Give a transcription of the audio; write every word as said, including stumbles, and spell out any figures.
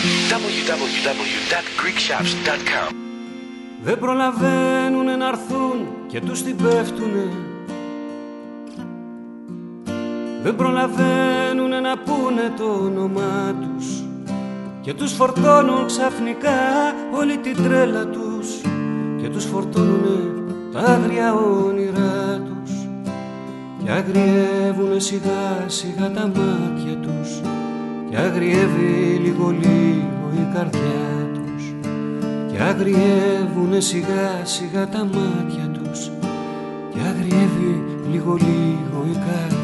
double-u double-u double-u dot greek shops dot com. Δεν προλαβαίνουνε να έρθουν και τους την πέφτουνε. Δεν προλαβαίνουνε να πούνε το όνομά τους και τους φορτώνουν ξαφνικά όλη την τρέλα τους και τους φορτώνουνε τα άγρια όνειρά τους και αγριεύουνε σιγά σιγά τα μάτια τους και αγριεύει λίγο λίγο η καρδιά τους και αγριεύουνε σιγά σιγά τα μάτια τους και αγριεύει λίγο λίγο η καρδιά.